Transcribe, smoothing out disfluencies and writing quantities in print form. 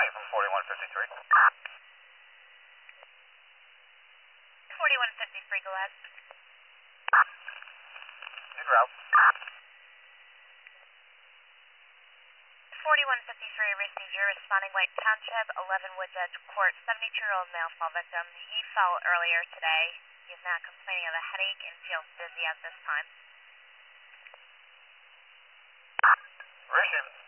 calling from 4153. 4153, go ahead. En route. 4153, received your responding White Township, 11 Woods Edge Court, 72-year-old male fall victim. He fell earlier today. He is now complaining of a headache and feels dizzy at this time. Received.